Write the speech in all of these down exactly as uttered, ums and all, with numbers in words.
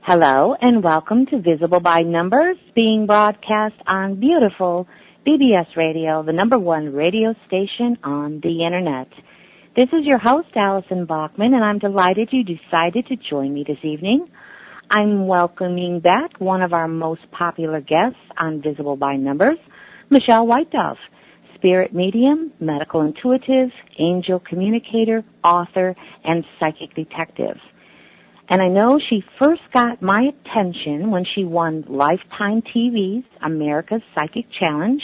Hello and welcome to Visible by Numbers, being broadcast on beautiful B B S Radio, the number one radio station on the Internet. This is your host, Allison Bachman, and I'm delighted you decided to join me this evening. I'm welcoming back one of our most popular guests on Visible by Numbers, Michelle White Dove, spirit medium, medical intuitive, angel communicator, author, and psychic detective. And I know she first got my attention when she won Lifetime T V's America's Psychic Challenge,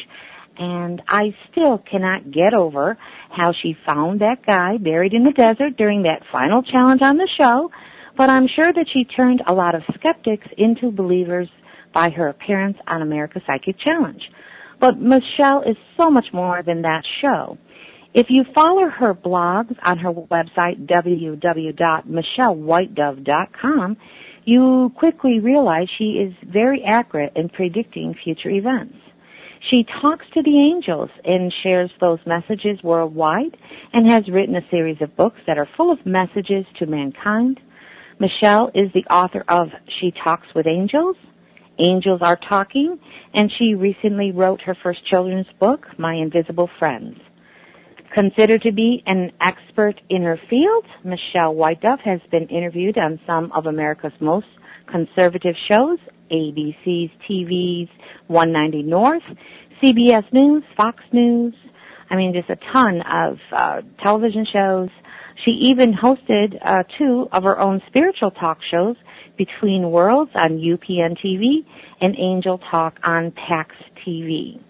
and I still cannot get over how she found that guy buried in the desert during that final challenge on the show, but I'm sure that she turned a lot of skeptics into believers by her appearance on America's Psychic Challenge. But Michelle is so much more than that show. If you follow her blogs on her website, w w w dot michelle white dove dot com, you quickly realize she is very accurate in predicting future events. She talks to the angels and shares those messages worldwide and has written a series of books that are full of messages to mankind. Michelle is the author of She Talks with Angels, Angels Are Talking, and she recently wrote her first children's book, My Invisible Friends. Considered to be an expert in her field, Michelle White Dove has been interviewed on some of America's most conservative shows, A B C's T V's one ninety North, C B S News, Fox News, I mean just a ton of uh, television shows. She even hosted uh, two of her own spiritual talk shows, Between Worlds on U P N T V and Angel Talk on Pax T V.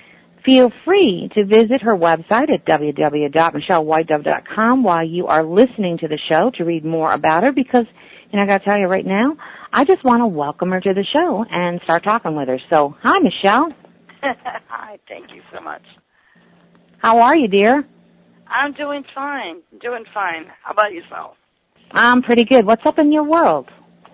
Feel free to visit her website at w w w dot michelle white dove dot com while you are listening to the show to read more about her because, you know, I got to tell you right now, I just want to welcome her to the show and start talking with her. So, hi, Michelle. Hi, thank you so much. How are you, dear? I'm doing fine, doing fine. How about yourself? I'm pretty good. What's up in your world?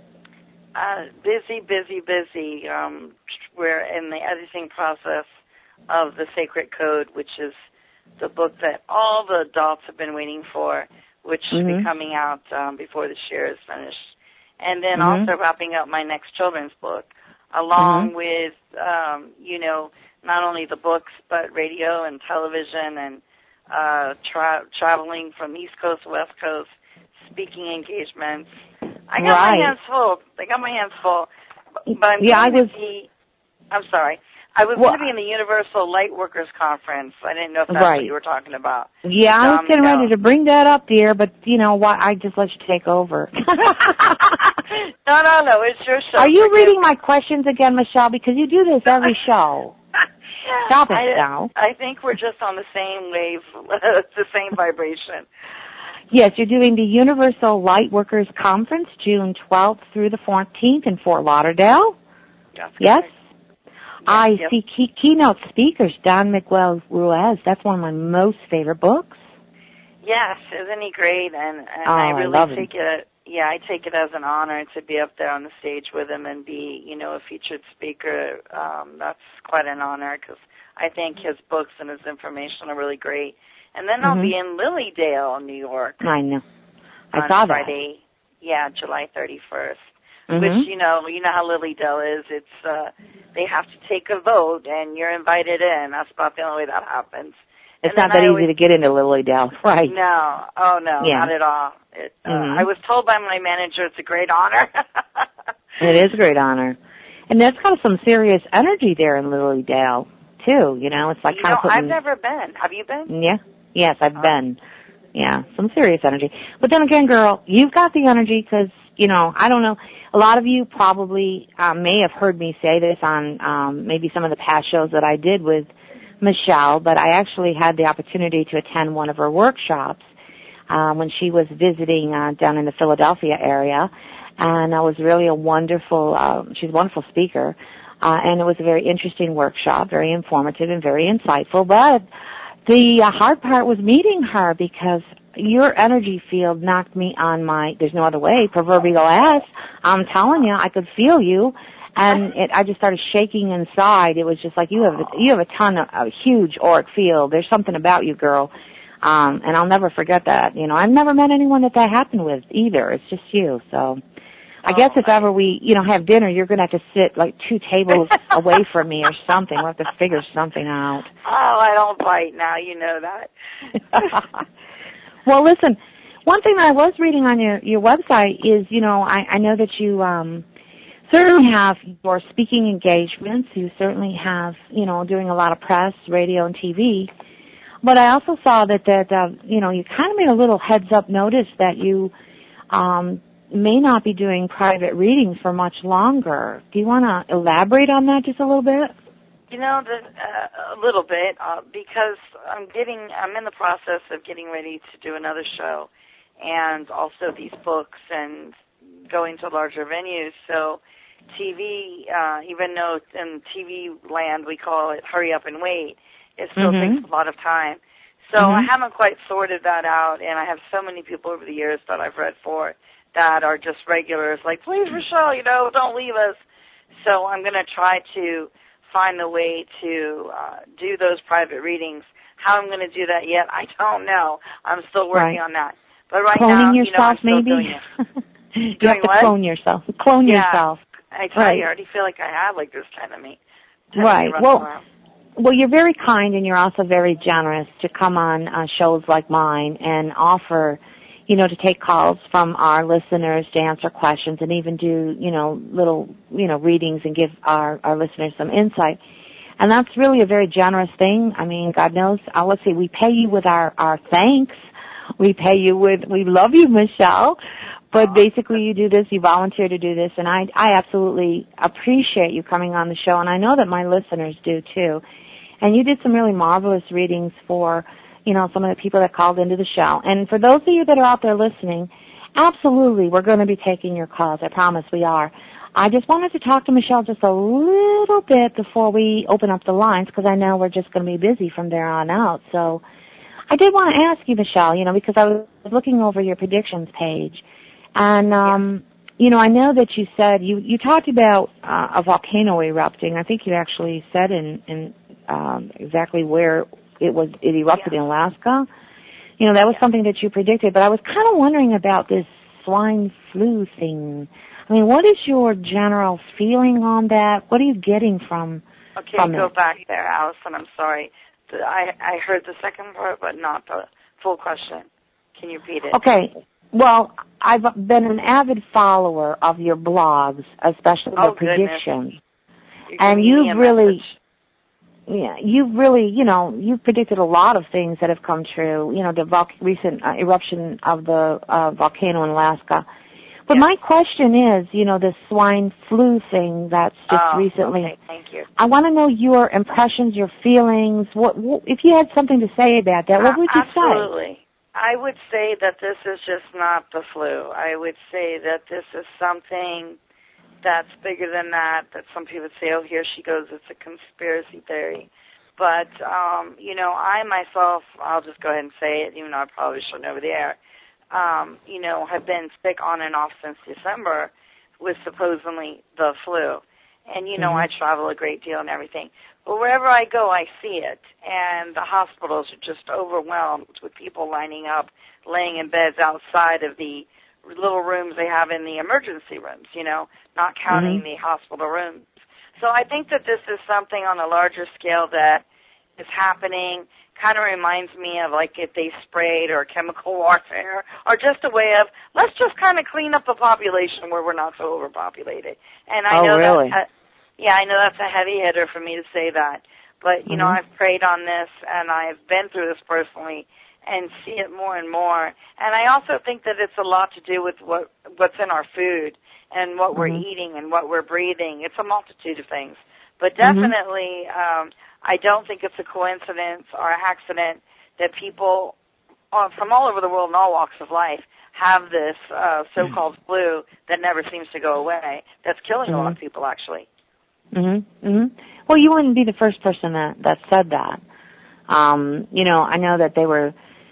Uh, busy, busy, busy. Um, we're in the editing process of the Sacred Code, which is the book that all the adults have been waiting for, which should mm-hmm. be coming out um, before this year is finished. And then mm-hmm. also wrapping up my next children's book, along mm-hmm. with, um, you know, not only the books, but radio and television and uh, tra- traveling from East Coast to West Coast, speaking engagements. I got right. my hands full. I got my hands full. But I'm yeah, I was. Be, I'm sorry. I was well, going to be in the Universal Lightworkers Conference. I didn't know if that's right. what you were talking about. Yeah, I was um, getting no. ready to bring that up, dear, but, you know, why I just let you take over. no, no, no, it's your show. Are you reading my questions again, Michelle? Because you do this every show. Stop it I, now. I think we're just on the same wave, the same vibration. Yes, you're doing the Universal Lightworkers Conference, June twelfth through the fourteenth in Fort Lauderdale. That's yes? Yes, I yep. see key, keynote speakers, Don Miguel Ruiz. That's one of my most favorite books. Yes, isn't he great? And, and oh, I really I love take him. it, yeah, I take it as an honor to be up there on the stage with him and be, you know, a featured speaker. Um, that's quite an honor because I think his books and his information are really great. And then mm-hmm. I'll be in Lilydale, New York. I know. I on saw Friday, that. Yeah, July thirty-first. Mm-hmm. Which, you know, you know how Lilydale is. It's, uh, they have to take a vote, and you're invited in. That's about the only way that happens. It's and not that I easy always, to get into Lilydale, right? No. Oh, no, yeah. not at all. It, uh, mm-hmm. I was told by my manager it's a great honor. It is a great honor. And there's kind of some serious energy there in Lilydale, too. You know, it's like you kind know, of putting... I've never been. Have you been? Yeah. Yes, I've oh. been. Yeah, some serious energy. But then again, girl, you've got the energy because, you know, I don't know, a lot of you probably um, may have heard me say this on um, maybe some of the past shows that I did with Michelle, but I actually had the opportunity to attend one of her workshops uh, when she was visiting uh, down in the Philadelphia area, and it was really a wonderful, uh, she's a wonderful speaker, uh, and it was a very interesting workshop, very informative and very insightful, but the uh, hard part was meeting her because your energy field knocked me on my, there's no other way, proverbial ass. I'm telling you, I could feel you, and it, I just started shaking inside. It was just like you have you have a ton of a huge auric field. There's something about you, girl, um, and I'll never forget that. You know, I've never met anyone that that happened with either. It's just you. So I guess oh, if ever we, you know, have dinner, you're going to have to sit like two tables away from me or something. We'll have to figure something out. Oh, I don't bite now. You know that. Well, listen, one thing that I was reading on your, your website is, you know, I, I know that you um, certainly have your speaking engagements. You certainly have, you know, doing a lot of press, radio, and T V. But I also saw that, that uh, you know, you kind of made a little heads-up notice that you um, may not be doing private readings for much longer. Do you want to elaborate on that just a little bit? You know, the, uh, a little bit, uh, because I'm getting, I'm in the process of getting ready to do another show, and also these books and going to larger venues. So T V, uh, even though in T V land we call it hurry up and wait, it still mm-hmm. takes a lot of time. So mm-hmm. I haven't quite sorted that out, and I have so many people over the years that I've read for that are just regulars, like, please, Rochelle, you know, don't leave us. So I'm going to try to find a way to uh, do those private readings. How I'm going to do that yet, I don't know. I'm still working right. on that. But right Cloning now, yourself, you know, I'm still maybe? doing it. you doing have to what? clone yourself. Clone yeah. yourself. I tell right. you, I already feel like I have like this kind of me. Right. Well, well, you're very kind, and you're also very generous to come on uh, shows like mine and offer, you know, to take calls from our listeners to answer questions and even do, you know, little, you know, readings and give our, our listeners some insight. And that's really a very generous thing. I mean, God knows, uh, let's see, we pay you with our, our thanks. We pay you with, we love you, Michelle. But basically you do this, you volunteer to do this, and I, I absolutely appreciate you coming on the show, and I know that my listeners do too. And you did some really marvelous readings for, you know, some of the people that called into the show. And for those of you that are out there listening, absolutely, we're going to be taking your calls. I promise we are. I just wanted to talk to Michelle just a little bit before we open up the lines, because I know we're just going to be busy from there on out. So I did want to ask you, Michelle, you know, because I was looking over your predictions page. And, um, yeah. you know, I know that you said, you, you talked about uh, a volcano erupting. I think you actually said in, in um, exactly where it was, it erupted yeah. in Alaska. You know, that was yeah. something that you predicted. But I was kind of wondering about this swine flu thing. I mean, what is your general feeling on that? What are you getting from Okay, from go it? back there, Allison. I'm sorry. The, I, I heard the second part, but not the full question. Can you repeat it? Okay. Well, I've been an avid follower of your blogs, especially oh, the predictions. You're and you've really, message. yeah, you've really, you know, you've predicted a lot of things that have come true. You know, the vol- recent uh, eruption of the uh, volcano in Alaska. But yes. my question is, you know, the swine flu thing that's just oh, recently. Okay, thank you. I want to know your impressions, your feelings. What, what if you had something to say about that? What would you uh, absolutely. say? Absolutely. I would say that this is just not the flu. I would say that this is something that's bigger than that, that some people say, oh, here she goes, it's a conspiracy theory. But, um, you know, I myself, I'll just go ahead and say it, even though I probably shouldn't over the air, um, you know, have been sick on and off since December with supposedly the flu. And, you know, mm-hmm. I travel a great deal and everything. But wherever I go, I see it. And the hospitals are just overwhelmed with people lining up, laying in beds outside of the little rooms they have in the emergency rooms, you know, not counting mm-hmm. the hospital rooms. So I think that this is something on a larger scale that is happening. Kind of reminds me of like if they sprayed or chemical warfare or just a way of let's just kind of clean up the population where we're not so overpopulated. And I oh, know really? that, yeah, I know that's a heavy hitter for me to say that. But, you mm-hmm. know, I've prayed on this and I've been through this personally and see it more and more. And I also think that it's a lot to do with what what's in our food and what mm-hmm. we're eating and what we're breathing. It's a multitude of things. But definitely, mm-hmm. um, I don't think it's a coincidence or an accident that people uh, from all over the world in all walks of life have this uh, so-called mm-hmm. flu that never seems to go away. That's killing mm-hmm. a lot of people, actually. Mm-hmm. Mm-hmm. Well, you wouldn't be the first person that, that said that. Um, you know, I know that they were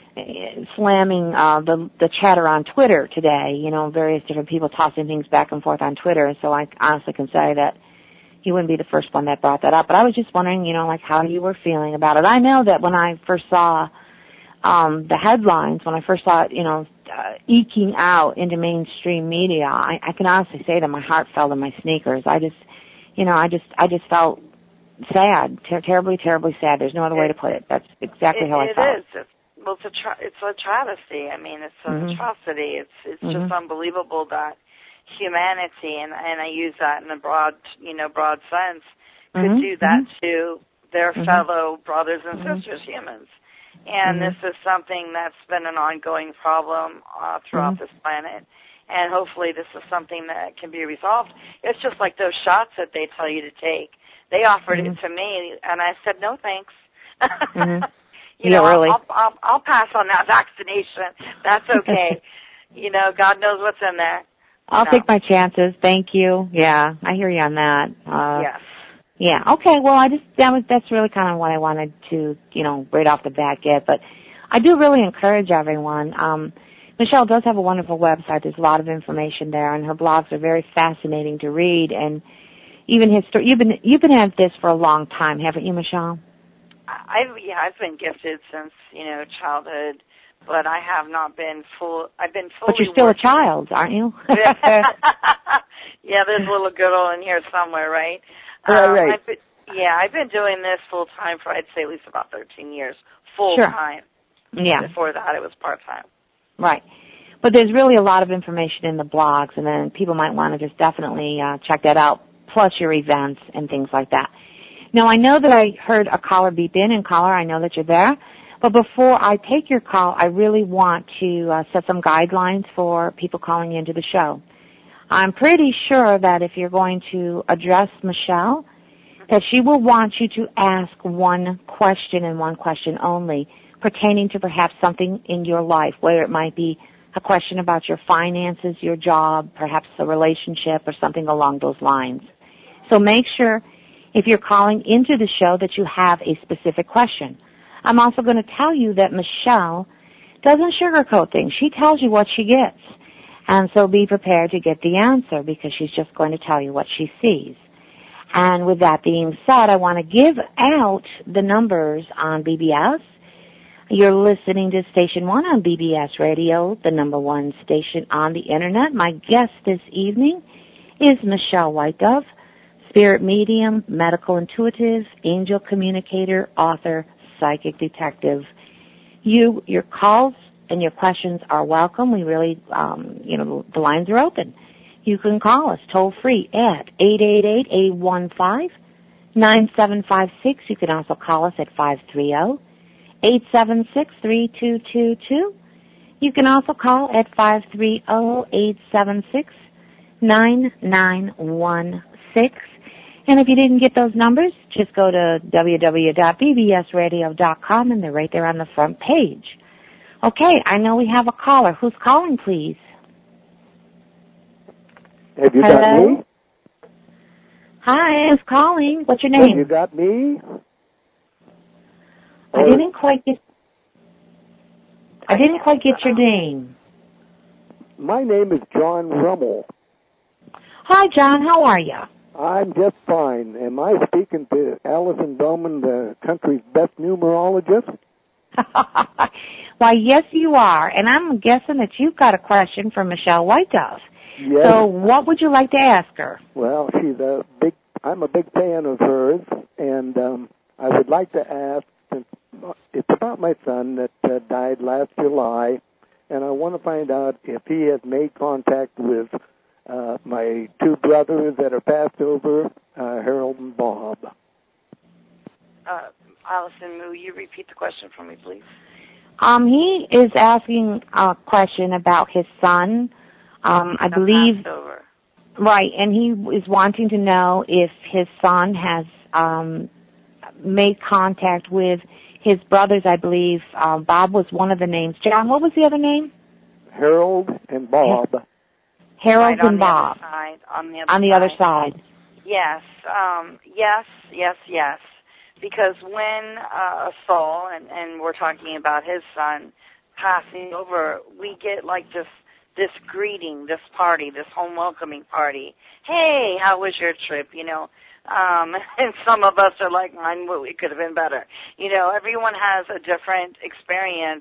slamming uh, the the chatter on Twitter today, you know, various different people tossing things back and forth on Twitter, so I honestly can say that you wouldn't be the first one that brought that up. But I was just wondering, you know, like how you were feeling about it. I know that when I first saw um, the headlines, when I first saw it, you know, uh, eking out into mainstream media, I, I can honestly say that my heart fell to my sneakers. I just, you know, I just, I just felt sad, ter- terribly, terribly sad. There's no other way to put it. That's exactly it, how I it felt. It is. It's, well, it's a, tra- it's a travesty. I mean, it's an mm-hmm. atrocity. It's, it's mm-hmm. just unbelievable that humanity, and, and I use that in a broad, you know, broad sense, could mm-hmm. do that mm-hmm. to their mm-hmm. fellow brothers and mm-hmm. sisters, humans. And mm-hmm. this is something that's been an ongoing problem uh, throughout mm-hmm. this planet. And hopefully this is something that can be resolved. It's just like those shots that they tell you to take. They offered mm-hmm. it to me, and I said, no, thanks. mm-hmm. you yeah, know, really. I'll, I'll, I'll pass on that vaccination. That's okay. you know, God knows what's in there. I'll no. take my chances. Thank you. Yeah, I hear you on that. Uh, yes. Yeah. Okay. Well, I just that was that's really kind of what I wanted to, you know, right off the bat get. But I do really encourage everyone. Um, Michelle does have a wonderful website. There's a lot of information there, and her blogs are very fascinating to read. And even history. You've been you've been at this for a long time, haven't you, Michelle? I've yeah, I've been gifted since you know childhood, but I have not been full. I've been fully. But you're still working. a child, aren't you? yeah, there's a little girl in here somewhere, right? Right, um, right. I've been, yeah, I've been doing this full time for I'd say at least about thirteen years, full sure. time. Yeah. Before that, it was part time. Right. But there's really a lot of information in the blogs, and then people might want to just definitely uh, check that out, plus your events and things like that. Now, I know that I heard a caller beep in, and caller, I know that you're there. But before I take your call, I really want to uh, set some guidelines for people calling into the show. I'm pretty sure that if you're going to address Michelle, that she will want you to ask one question and one question only, pertaining to perhaps something in your life, whether it might be a question about your finances, your job, perhaps a relationship, or something along those lines. So make sure, if you're calling into the show, that you have a specific question. I'm also going to tell you that Michelle doesn't sugarcoat things. She tells you what she gets. And so be prepared to get the answer, because she's just going to tell you what she sees. And with that being said, I want to give out the numbers on B B S. You're listening to Station one on B B S Radio, the number one station on the Internet. My guest this evening is Michelle White Dove, spirit medium, medical intuitive, angel communicator, author, psychic detective. You, your calls and your questions are welcome. We really, um, you know, the lines are open. You can call us toll free at eight eight eight, eight one five, nine seven five six. You can also call us at five three zero, eight seven six, three two two two. You can also call at five three zero, eight seven six, nine nine one six. And if you didn't get those numbers, just go to w w w dot b b s radio dot com, and they're right there on the front page. Okay, I know we have a caller. Who's calling, please? Have you Hello? got me? Hi, who's calling? What's your name? Have you got me? I Or, didn't quite get. I didn't quite get your name. My name is John Rummel. Hi, John. How are you? I'm just fine. Am I speaking to Alison Bowman, the country's best numerologist? Why, yes, you are. And I'm guessing that you've got a question for Michelle White Dove. Yes. So what would you like to ask her? Well, she's a big. I'm a big fan of hers, and um, I would like to ask. It's about my son that uh, died last July, and I want to find out if he has made contact with uh, my two brothers that are passed over, uh, Harold and Bob. Uh, Allison, will you repeat the question for me, please? Um, he is asking a question about his son. Um, I The believe, Passover. right, and he is wanting to know if his son has um, made contact with his brothers. I believe um, Bob was one of the names. John, what was the other name? Harold and Bob. Harold right, and Bob. On the other side. On the other on the side. other side. Yes, um, yes, yes, yes. Because when uh, a soul, and, and we're talking about his son, passing over, we get like this this greeting, this party, this home welcoming party. Hey, how was your trip? You know, um, and some of us are like, mine, well, it could have been better. You know, everyone has a different experience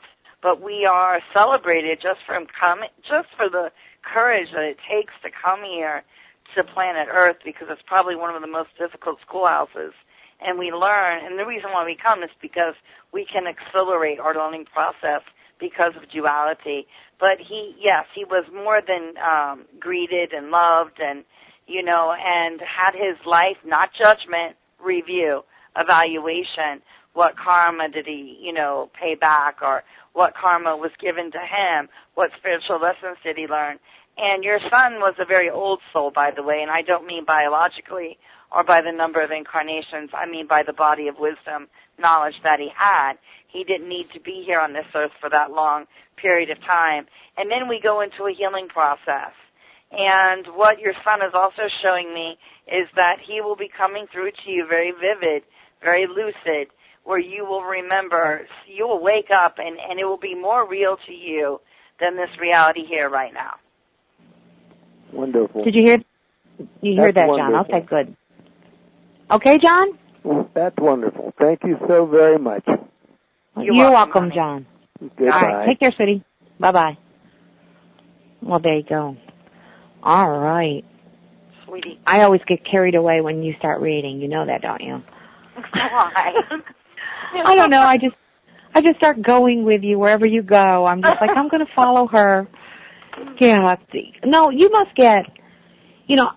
but we are celebrated just from coming, just for the courage that it takes to come here to planet Earth, because it's probably one of the most difficult schoolhouses. And we learn, and the reason why we come is because we can accelerate our learning process because of duality. But he, yes, he was more than um, greeted and loved, and, you know, and had his life, not judgment, review, evaluation. What karma did he, you know, pay back, or what karma was given to him? What spiritual lessons did he learn? And your son was a very old soul, by the way, and I don't mean biologically or by the number of incarnations. I mean by the body of wisdom, knowledge that he had. He didn't need to be here on this earth for that long period of time. And then we go into a healing process. And what your son is also showing me is that he will be coming through to you very vivid, very lucid, where you will remember, you will wake up, and, and it will be more real to you than this reality here right now. Wonderful. Did you hear? You heard that, wonderful. John? Okay, good. Okay, John? Well, that's wonderful. Thank you so very much. You're, You're welcome, welcome, John. Goodbye. All right, take care, sweetie. Bye-bye. Well, there you go. All right. Sweetie. I always get carried away when you start reading. You know that, don't you? Why? I don't know. I just I just start going with you wherever you go. I'm just like, I'm going to follow her. Yeah. No, you must get, you know,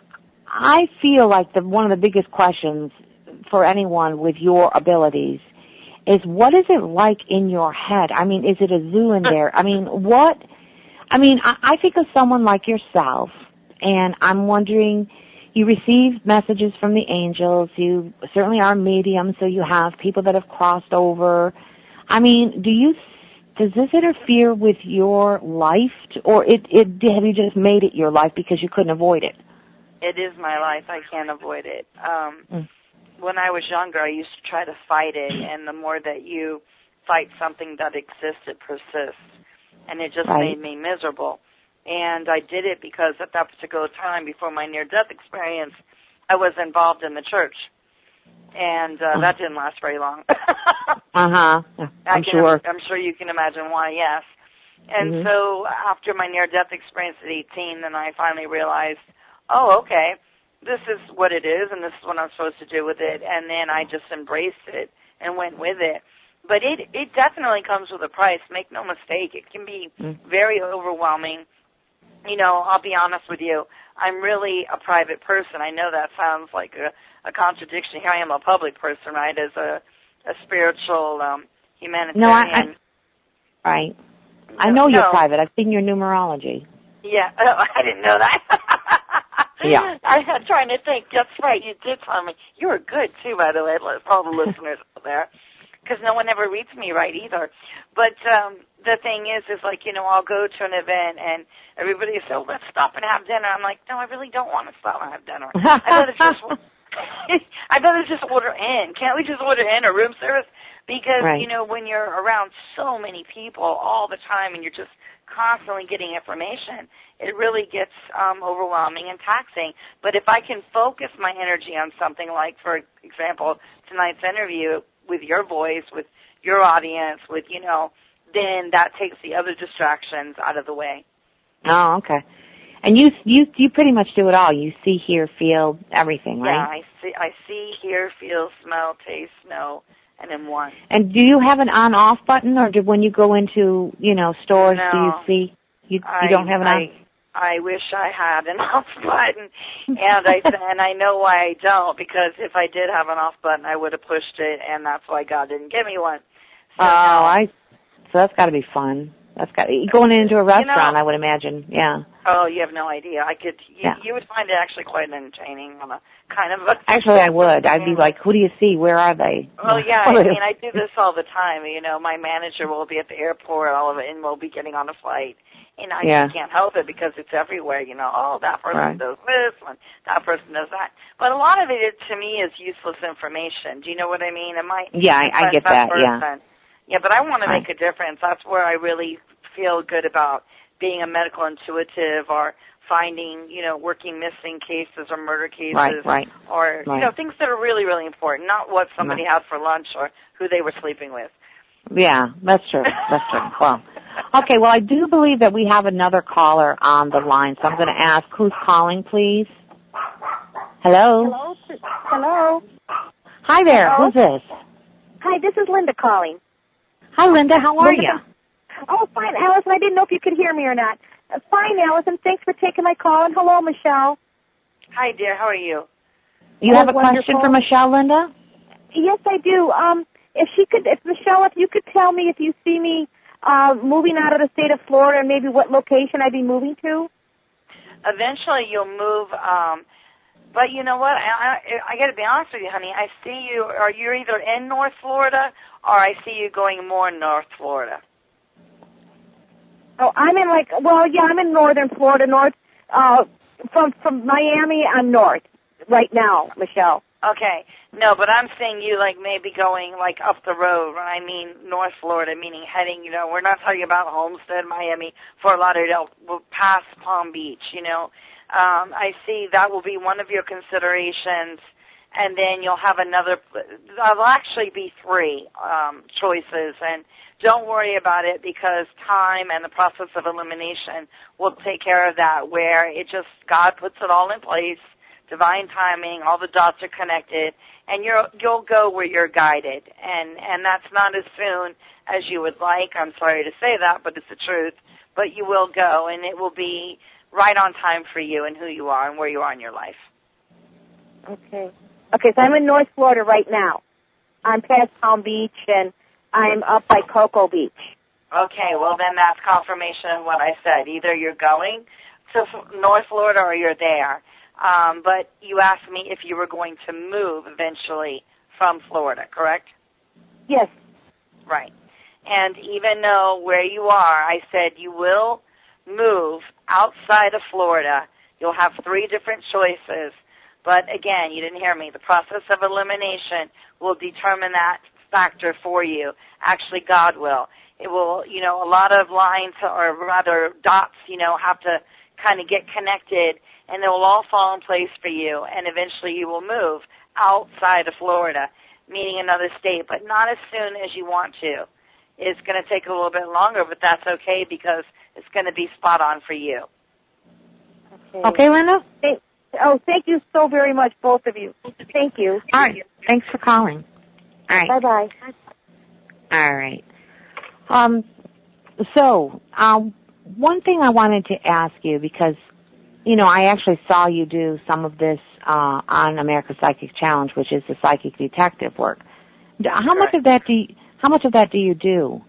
I feel like the one of the biggest questions for anyone with your abilities is, what is it like in your head? I mean, is it a zoo in there? I mean, what, I mean, I, I think of someone like yourself, and I'm wondering, you receive messages from the angels, you certainly are medium, so you have people that have crossed over. I mean, do you, does this interfere with your life, or it, it, have you just made it your life because you couldn't avoid it? It is my life. I can't avoid it. Um, mm. When I was younger, I used to try to fight it, and the more that you fight something that exists, it persists. And it just Right. made me miserable. And I did it because at that particular time, before my near-death experience, I was involved in the church. And uh, that didn't last very long. uh-huh. I'm I can, sure. I'm sure you can imagine why, yes. And mm-hmm. so after my near-death experience at eighteen, then I finally realized, oh, okay, this is what it is, and this is what I'm supposed to do with it. And then I just embraced it and went with it. But it it definitely comes with a price. Make no mistake. It can be mm-hmm. very overwhelming. You know, I'll be honest with you. I'm really a private person. I know that sounds like a, a contradiction. Here I am, a public person, right, as a, a spiritual um, humanitarian. No, I, I, right. I know no. you're private. I've seen your numerology. Yeah, oh, I didn't know that. Yeah. I had trying to think. That's right. You did tell me. You were good, too, by the way, for all the listeners out there, because no one ever reads me right either. But um, the thing is, is like, you know, I'll go to an event, and everybody says, oh, let's stop and have dinner. I'm like, no, I really don't want to stop and have dinner. I'd rather just, I'd rather just order in. Can't we just order in a room service? Because, right. you know, when you're around so many people all the time and you're just constantly getting information, it really gets um, overwhelming and taxing. But if I can focus my energy on something like, for example, tonight's interview with your voice, with your audience, with, you know, then that takes the other distractions out of the way. Oh, okay. And you you you pretty much do it all. You see, hear, feel, everything, right? Yeah, I see, I see, hear, feel, smell, taste, know, and in one. And do you have an on-off button, or do, when you go into, you know, stores, no, do you see? You, I, you don't have an I, on? I wish I had an off button, and I and I know why I don't, because if I did have an off button, I would have pushed it, and that's why God didn't give me one. So, oh, no. I. So that's got to be fun. That's got going into a restaurant. You know, I would imagine. Yeah. Oh, you have no idea. I could. You, yeah. you would find it actually quite entertaining on a kind of. A, actually, I would. I'd be like, "Who do you see? Where are they?" Oh yeah, I mean, I do this all the time. You know, my manager will be at the airport, all of it, and we'll be getting on a flight. And I yeah. just can't help it because it's everywhere, you know. Oh, that person right. does this, and that person does that. But a lot of it, to me, is useless information. Do you know what I mean? It might yeah, I, I get that. person. Yeah, yeah. But I want to right. make a difference. That's where I really feel good about being a medical intuitive, or finding, you know, working missing cases or murder cases, right, right. or right. you know, things that are really, really important. Not what somebody right. had for lunch or who they were sleeping with. Yeah, that's true. That's true. Well, okay, well, I do believe that we have another caller on the line, so I'm going to ask who's calling, please. Hello? Hello? Hello? Hi there. Hello? Who's this? Hi, this is Linda calling. Hi, Linda. How are Linda. you? Oh, fine, Allison. I didn't know if you could hear me or not. Uh, fine, Allison. Thanks for taking my call. And hello, Michelle. Hi, dear. How are you? You Oh, have a wonderful. question for Michelle, Linda? Yes, I do. Um, if she could, if Michelle, if you could tell me if you see me uh, moving out of the state of Florida and maybe what location I'd be moving to. Eventually, you'll move. Um, but you know what? I, I, I got to be honest with you, honey. I see you. Are you either in North Florida or I see you going more North Florida? Oh, I'm in like, well, yeah, I'm in northern Florida, north, uh, from from Miami. I'm north right now, Michelle. Okay. No, but I'm seeing you like maybe going like up the road. When I mean North Florida, meaning heading, you know, we're not talking about Homestead, Miami, Fort Lauderdale, we're past Palm Beach, you know. Um, I see that will be one of your considerations, and then you'll have another, there'll actually be three um, choices, and don't worry about it because time and the process of elimination will take care of that, where it just, God puts it all in place, divine timing, all the dots are connected, and you're, you'll go where you're guided, and, and that's not as soon as you would like. I'm sorry to say that, but it's the truth, but you will go, and it will be right on time for you and who you are and where you are in your life. Okay. Okay, so I'm in North Florida right now. I'm past Palm Beach, and I'm up by Cocoa Beach. Okay, well, then that's confirmation of what I said. Either you're going to North Florida or you're there. Um, but you asked me if you were going to move eventually from Florida, correct? Yes. Right. And even though where you are, I said you will move outside of Florida. You'll have three different choices. But again, you didn't hear me. The process of elimination will determine that factor for you. Actually, God will. It will, you know, a lot of lines or rather dots, you know, have to kind of get connected, and they will all fall in place for you, and eventually you will move outside of Florida, meaning another state, but not as soon as you want to. It's going to take a little bit longer, but that's okay because it's going to be spot on for you. Okay, Okay, Linda? Thank, oh, thank you so very much, both of you. Thank you. All right. Thanks for calling. All right. Bye-bye. All right. Um, so, um, one thing I wanted to ask you, because, you know, I actually saw you do some of this uh, on America's Psychic Challenge, which is the psychic detective work. How much of that do you, how much of that do you do?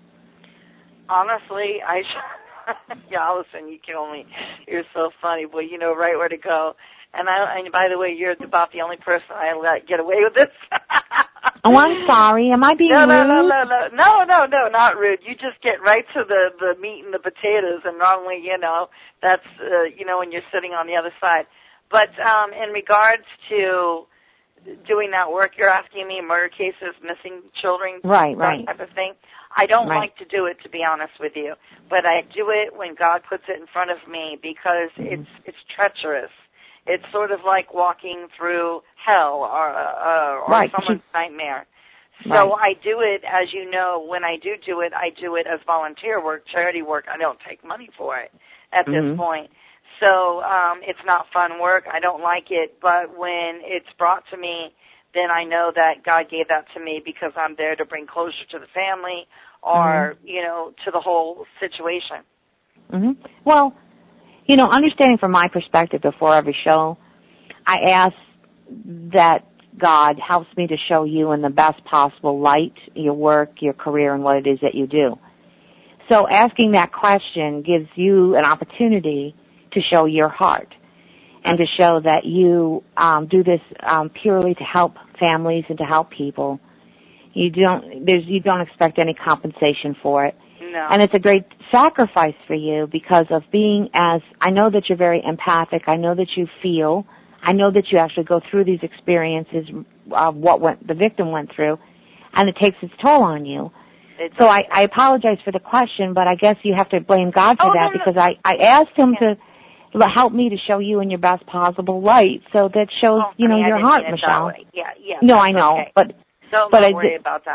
Honestly, I yeah, Allison, you kill me. You're so funny. Well, you know right where to go. And I, and by the way, you're about the only person I let get away with this. Oh, I'm sorry. Am I being no, rude? No, no, no, no, no, no, no, not rude. You just get right to the the meat and the potatoes, and normally, you know, that's uh, you know when you're sitting on the other side. But um, in regards to doing that work, you're asking me murder cases, missing children, right, that right. type of thing. I don't right. like to do it, to be honest with you, but I do it when God puts it in front of me because mm-hmm. it's it's treacherous. It's sort of like walking through hell or, uh, or right. someone's nightmare. So right. I do it, as you know, when I do do it, I do it as volunteer work, charity work. I don't take money for it at mm-hmm. this point. So um, it's not fun work. I don't like it. But when it's brought to me, then I know that God gave that to me because I'm there to bring closure to the family or, mm-hmm. you know, to the whole situation. Mm-hmm. Well, you know, understanding from my perspective before every show, I ask that God helps me to show you in the best possible light your work, your career, and what it is that you do. So asking that question gives you an opportunity to show your heart and to show that you um, do this um, purely to help families and to help people. You don't, there's, you don't expect any compensation for it. No. And it's a great sacrifice for you because of being as, I know that you're very empathic. I know that you feel. I know that you actually go through these experiences of what went, the victim went through, and it takes its toll on you. It so I, I apologize for the question, but I guess you have to blame God for oh, that no, no. because I, I asked him yeah. to help me to show you in your best possible light. So that shows, oh, you know, honey, your I didn't heart, mean it Michelle. that way. Yeah, yeah. No, I know, okay. but don't but don't I worry did, about that.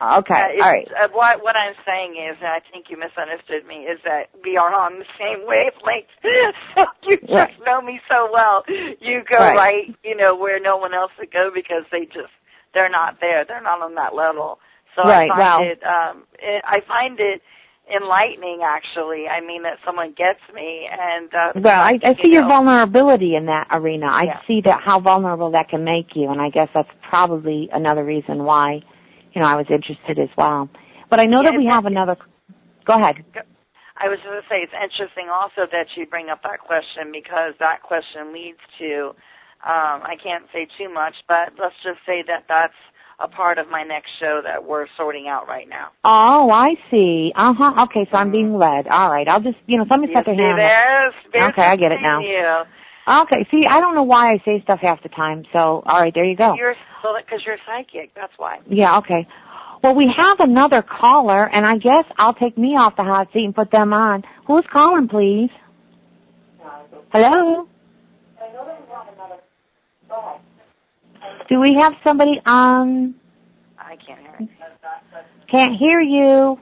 Okay, uh, all right. Uh, what, what I'm saying is, and I think you misunderstood me, is that we are on the same wavelength. So you just right. know me so well. You go right. right, you know, where no one else would go because they just, they're not there. They're not on that level. So right, I find well. it, um, it, I find it enlightening, actually. I mean, that someone gets me. And uh, Well, I, I see you your know, vulnerability in that arena. I yeah. see that how vulnerable that can make you, and I guess that's probably another reason why, you know, I was interested as well. But I know yeah, that we have another. Go ahead. I was going to say it's interesting also that you bring up that question because that question leads to, um, I can't say too much, but let's just say that that's a part of my next show that we're sorting out right now. Oh, I see. Uh-huh. Okay, so I'm being led. All right. I'll just, you know, somebody set their hand up. Okay, I get it now. You. Okay, see, I don't know why I say stuff half the time, so, all right, there you go. You're, because you're psychic, that's why. Yeah, okay. Well, we have another caller, and I guess I'll take me off the hot seat and put them on. Who's calling, please? Hello? Do we have somebody on? I can't hear it. Can't hear you.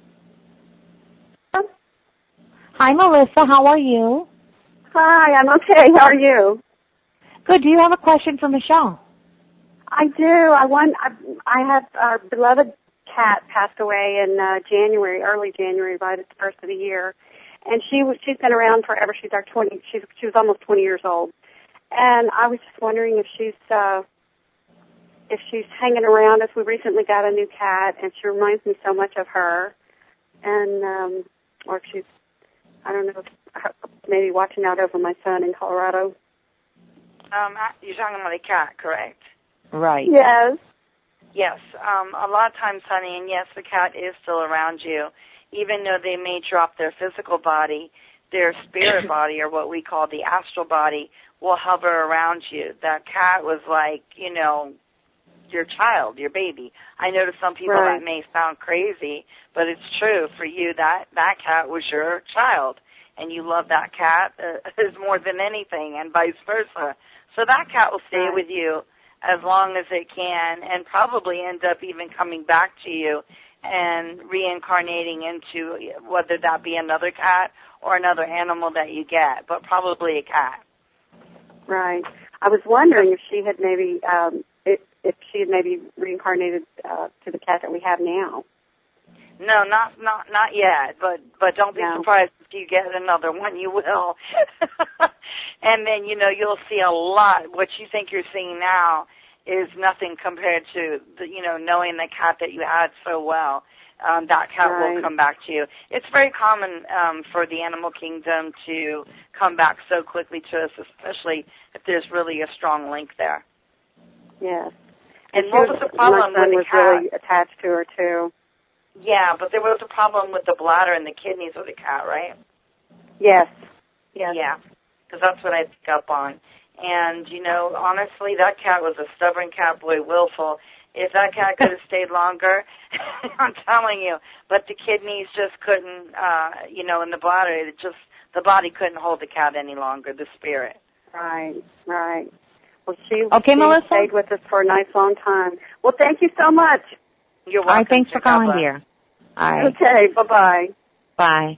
Hi, Melissa. How are you? Hi, I'm okay. How are you? Good. Do you have a question for Michelle? I do. I want. I, I had our beloved cat passed away in uh, January, early January, right at the first of the year, and she was. She's been around forever. She's our twenty. She's she was almost twenty years old, and I was just wondering if she's uh, if she's hanging around us. We recently got a new cat, and she reminds me so much of her, and um, or if she's. I don't know. Maybe watching out over my son in Colorado. Um, you're talking about a cat, correct? Right. Yes. Yes. Um, a lot of times, honey, and yes, the cat is still around you. Even though they may drop their physical body, their spirit body, or what we call the astral body, will hover around you. That cat was like, you know, your child, your baby. I know to some people right. that may sound crazy, but it's true. For you, that, that cat was your child, and you love that cat uh, as more than anything, and vice versa. So that cat will stay right. with you as long as it can, and probably end up even coming back to you and reincarnating into whether that be another cat or another animal that you get, but probably a cat. Right. I was wondering if she had maybe, um, if, if she had maybe reincarnated uh, to the cat that we have now. No, not not not yet, but but don't be no. surprised if you get another one. You will, and then you know you'll see a lot. What you think you're seeing now is nothing compared to the, you know knowing the cat that you had so well. Um, that cat right. will come back to you. It's very common um, for the animal kingdom to come back so quickly to us, especially if there's really a strong link there. Yes. And, and what was, was the problem my son with the was cat? really attached to her too. Yeah, but there was a problem with the bladder and the kidneys of the cat, right? Yes. Yes. Yeah, because that's what I pick up on. And, you know, honestly, that cat was a stubborn cat, boy, willful. If that cat could have stayed longer, I'm telling you, but the kidneys just couldn't, uh, you know, in the bladder, it just, the body couldn't hold the cat any longer, the spirit. Right, right. Well, she, okay, she Melissa? stayed with us for a nice long time. Well, thank you so much. You're welcome. All right, thanks for calling, dear. All right. Okay, bye-bye. Bye.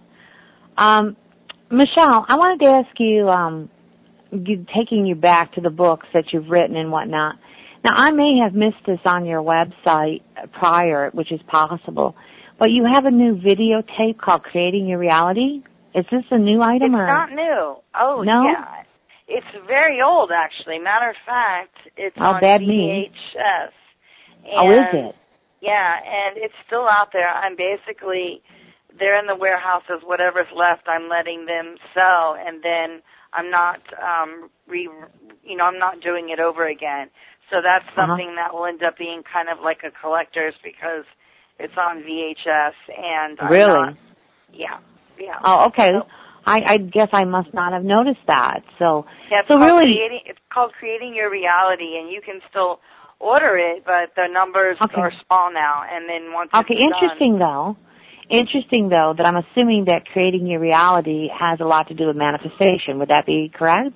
Um, Michelle, I wanted to ask you, um, you, taking you back to the books that you've written and whatnot. Now, I may have missed this on your website prior, which is possible, but you have a new videotape called Creating Your Reality. Is this a new item? It's or? not new. Oh, no? yeah. It's very old, actually. Matter of fact, it's oh, on bad V H S. Me. Oh, is it? Yeah, and it's still out there. I'm basically, they're in the warehouses, whatever's left, I'm letting them sell, and then I'm not, um, re, you know, I'm not doing it over again. So that's something uh-huh. that will end up being kind of like a collector's because it's on V H S, and I'm really, not, yeah, yeah. Oh, okay. So, I, I guess I must not have noticed that. So, yeah, it's so really, creating, it's called Creating Your Reality, and you can still order it, but the numbers okay. are small now. And then once okay, it's interesting done, though. Interesting though that I'm assuming that creating your reality has a lot to do with manifestation. Would that be correct?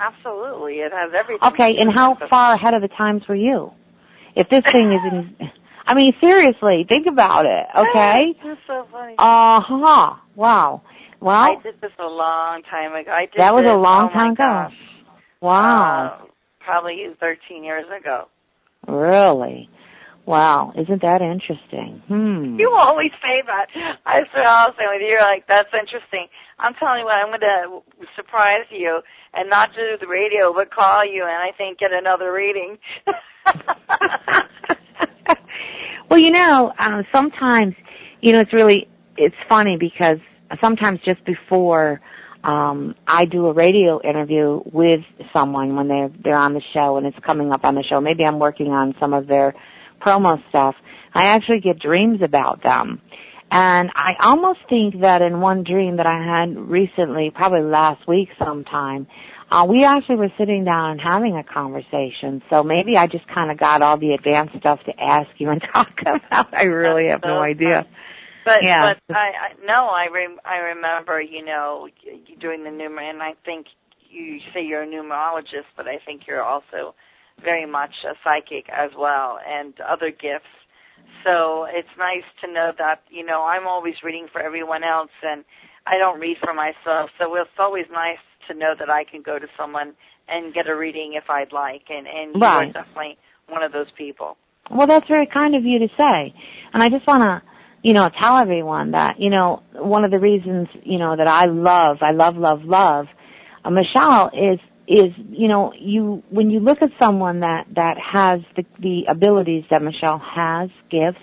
Absolutely, it has everything. Okay, and how far ahead of the times were you? If this thing is in, I mean, seriously, think about it, okay? That's so funny. Uh-huh. Wow. Well, I did this a long time ago. I did that was this, a long oh time my ago. Gosh, Wow. uh, probably thirteen years ago. Really? Wow. Isn't that interesting? Hmm. You always say that. I said, I'll say with you, you're like, that's interesting. I'm telling you what, I'm going to surprise you and not do the radio, but call you and I think get another reading. Well, you know, uh, sometimes, you know, it's really, it's funny because sometimes just before um, I do a radio interview with someone when they're, they're on the show and it's coming up on the show, maybe I'm working on some of their promo stuff, I actually get dreams about them. And I almost think that in one dream that I had recently, probably last week sometime, uh, we actually were sitting down and having a conversation. So maybe I just kind of got all the advanced stuff to ask you and talk about. I really have no idea. But yeah. but I, I no, I rem, I remember, you know, you doing the numer, and I think you say you're a numerologist, but I think you're also very much a psychic as well, and other gifts. So it's nice to know that, you know, I'm always reading for everyone else, and I don't read for myself. So it's always nice to know that I can go to someone and get a reading if I'd like, and, and right. you're definitely one of those people. Well, that's very kind of you to say. And I just want to, you know, tell everyone that, you know, one of the reasons, you know, that I love, I love, love, love uh, Michelle is, is, you know, you, when you look at someone that, that has the, the abilities that Michelle has, gifts,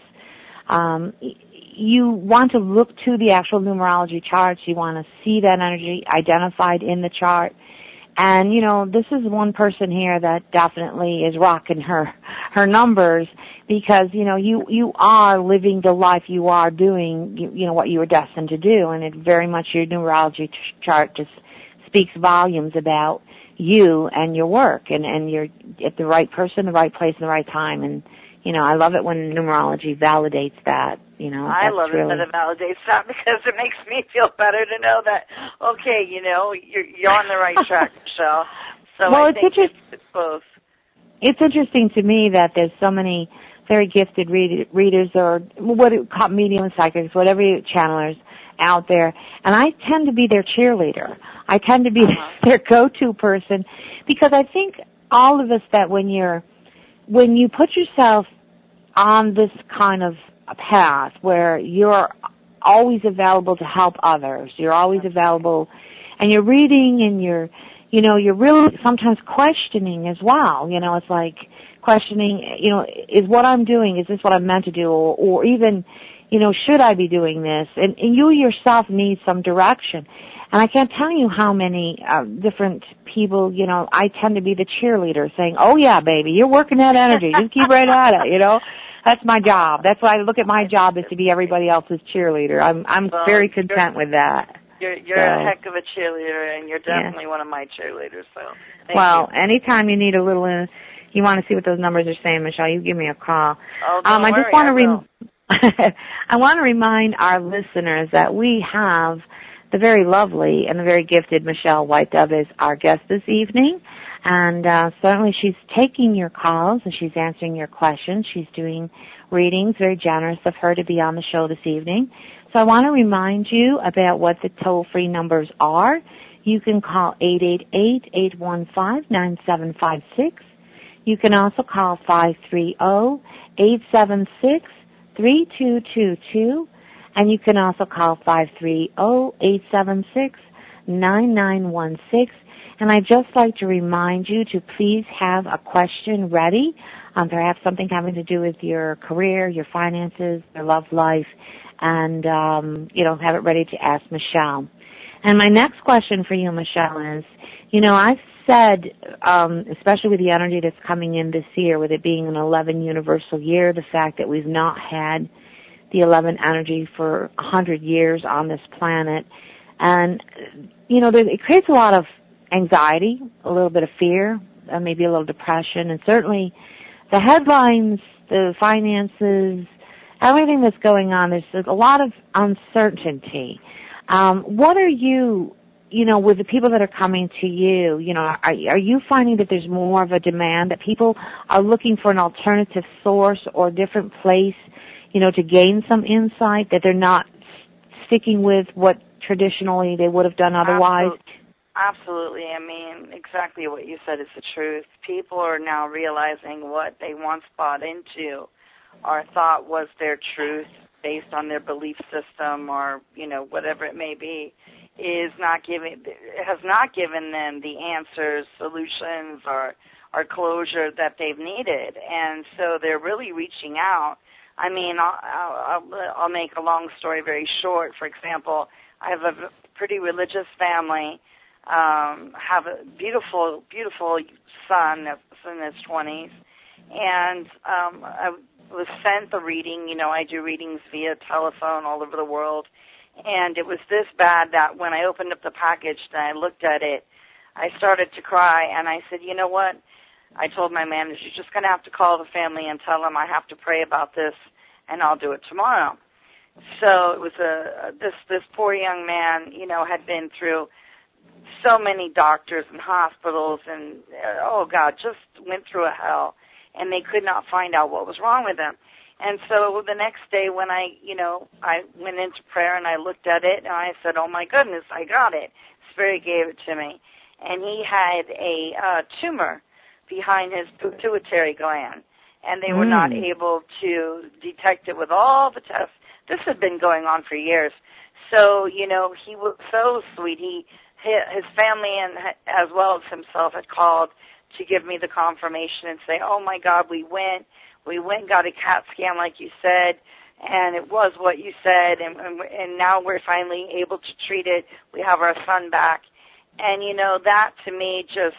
um, you want to look to the actual numerology charts. You want to see that energy identified in the chart. And, you know, this is one person here that definitely is rocking her, her numbers because, you know, you, you are living the life you are doing, you, you know, what you were destined to do. And it very much, your numerology ch- chart just speaks volumes about you and your work. And, and you're at the right person, the right place, and the right time. And, you know, I love it when numerology validates that. You know, I love really... it that it validates that because it makes me feel better to know that, okay, you know, you're, you're on the right track, Michelle. So well, I it's think inter- it's, it's both. It's interesting to me that there's so many very gifted read- readers or what it, medium psychics, whatever you, channelers out there, and I tend to be their cheerleader. I tend to be uh-huh. their go-to person because I think all of us that when you're, when you put yourself on this kind of a path where you're always available to help others, you're always available, and you're reading and you're, you know, you're really sometimes questioning as well. You know, it's like questioning, you know, is what I'm doing, is this what I'm meant to do, or, or even, you know, should I be doing this? And, and you yourself need some direction. And I can't tell you how many uh, different people, you know, I tend to be the cheerleader saying, oh yeah, baby, you're working that energy, just keep right at it, you know. That's my job. That's why I look at my job is to be everybody else's cheerleader. I'm I'm well, very content with that. You're you're so, a heck of a cheerleader, and you're definitely yeah. one of my cheerleaders. So thank well, you. anytime you need a little, uh, you want to see what those numbers are saying, Michelle, you give me a call. Oh, don't um, I worry, just want to I, rem- I want to remind our listeners that we have the very lovely and the very gifted Michelle White Dove as our guest this evening. And uh, certainly she's taking your calls and she's answering your questions. She's doing readings. Very generous of her to be on the show this evening. So I want to remind you about what the toll-free numbers are. You can call eight eight eight, eight one five, nine seven five six. You can also call five three zero, eight seven six, three two two two. And you can also call five three zero, eight seven six, nine nine one six. And I'd just like to remind you to please have a question ready, um, perhaps something having to do with your career, your finances, your love life, and, um, you know, have it ready to ask Michelle. And my next question for you, Michelle, is, you know, I've said, um, especially with the energy that's coming in this year, with it being an eleven universal year, the fact that we've not had the eleven energy for one hundred years on this planet, and, you know, it creates a lot of anxiety, a little bit of fear, uh, maybe a little depression, and certainly the headlines, the finances, everything that's going on, there's, there's a lot of uncertainty. Um, what are you you know, with the people that are coming to you, you know, are, are you finding that there's more of a demand, that people are looking for an alternative source or a different place, you know, to gain some insight, that they're not sticking with what traditionally they would have done otherwise? Absolutely. I mean, exactly what you said is the truth. People are now realizing what they once bought into or thought was their truth based on their belief system or, you know, whatever it may be, is not giving, has not given them the answers, solutions, or, or closure that they've needed. And so they're really reaching out. I mean, I'll, I'll, I'll make a long story very short. For example, I have a pretty religious family, um, have a beautiful, beautiful son that's in his twenties, and um, I was sent the reading. You know, I do readings via telephone all over the world, and it was this bad that when I opened up the package and I looked at it, I started to cry, and I said, you know what? I told my manager, you're just going to have to call the family and tell them I have to pray about this, and I'll do it tomorrow. So it was a this this poor young man, you know, had been through so many doctors and hospitals, and uh, oh God, just went through a hell, and they could not find out what was wrong with him. And so the next day, when I, you know, I went into prayer and I looked at it, and I said, oh my goodness, I got it. Spirit gave it to me, and he had a uh, tumor behind his pituitary gland, and they were mm. not able to detect it with all the tests. This had been going on for years. So, you know, he was so sweet. He, his family and as well as himself had called to give me the confirmation and say, oh my God, we went, we went and got a CAT scan like you said, and it was what you said, and, and, and now we're finally able to treat it. We have our son back. And, you know, that to me just,